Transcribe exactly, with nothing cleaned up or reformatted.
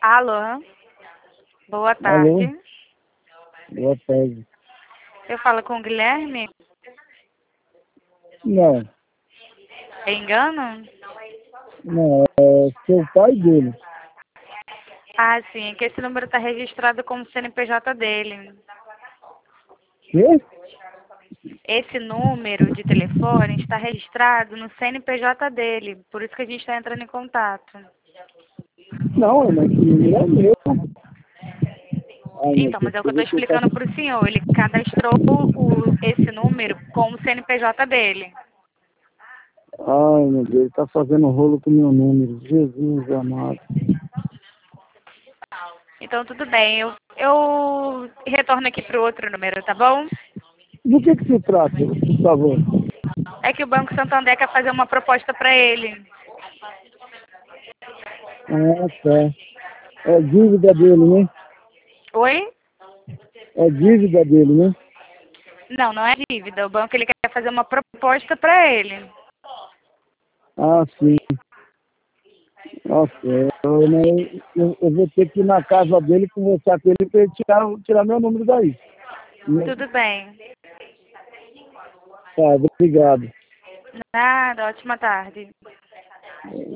Alô? Boa Alô? tarde. Boa tarde. Eu falo com o Guilherme? Não, É engano? não, é seu pai dele. Ah, sim, é que esse número está registrado como C N P J dele. Quê? Esse número de telefone está registrado no C N P J dele, por isso que a gente está entrando em contato. Não, mas esse número é meu. Ai, meu Então, Deus, mas é o que eu eu estou vou tentar... explicando para o senhor. Ele cadastrou o, esse número como C N P J dele. Ai, meu Deus, ele tá fazendo rolo com o meu número. Jesus amado. Então, tudo bem. Eu, eu retorno aqui para o outro número, tá bom? Do que que se trata, por favor? É que o Banco Santander quer fazer uma proposta para ele. Ah, tá. É dívida dele, né? Oi? É dívida dele, né? Não, não é dívida. O banco ele quer fazer uma proposta para ele. Ah, sim. Nossa, eu, né, eu, eu vou ter que ir na casa dele conversar com ele para ele tirar, tirar meu número daí. Tudo bem. Tá, obrigado. Nada, ótima tarde.